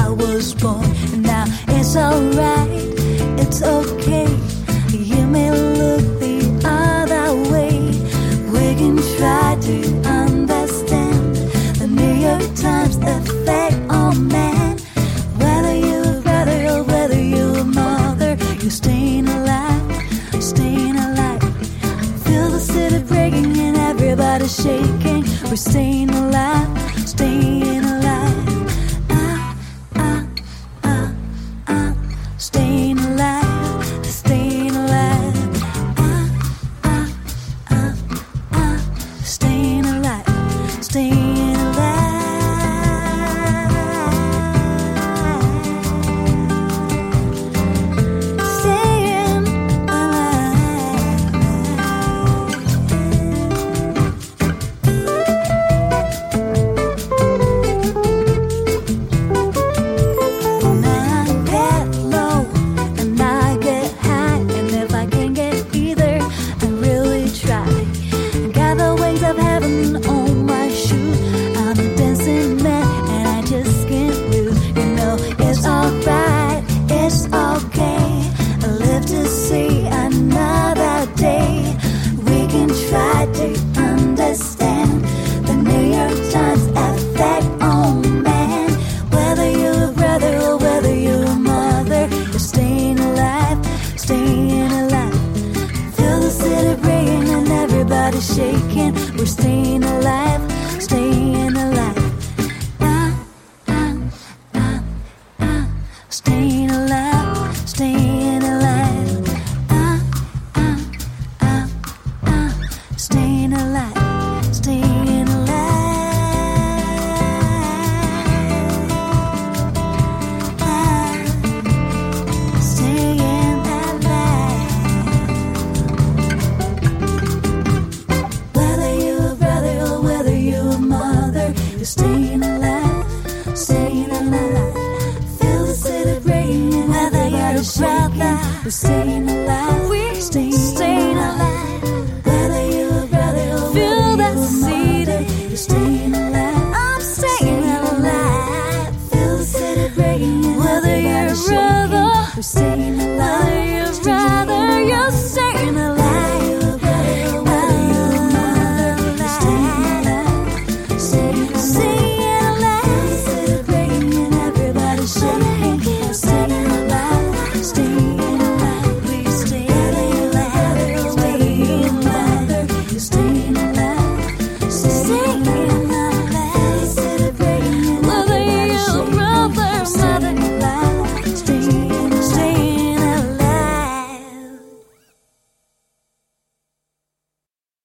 I was born. And now it's alright, it's okay. You may look the other way. We can try to understand the New York Times effect on man. Whether you're a brother or whether you're a mother, you're staying alive, staying alive. Feel the city breaking and everybody shaking. We're staying alive, staying alive. Staying alive, staying alive. Staying alive, staying alive. On my shoe, I'm a dancing man and I just can't lose. You know it's alright, it's okay. I live to see another day. We can try to understand the New York Times effect on man. Whether you're a brother or whether you're a mother, you're staying alive, staying alive. Feel the city breaking and everybody shaking. We're staying alive, staying alive. Staying alive, staying alive. Staying alive, staying alive. Staying alive. Whether you're a brother or whether you're a mother, you're staying alive, staying alive. Feel the city breaking and whether you're a brother, we're staying alive, we're staying alive. Whether you're a brother or feel that city, you're staying alive, I'm staying alive. Feel the city breaking and whether you're a brother, we're staying alive.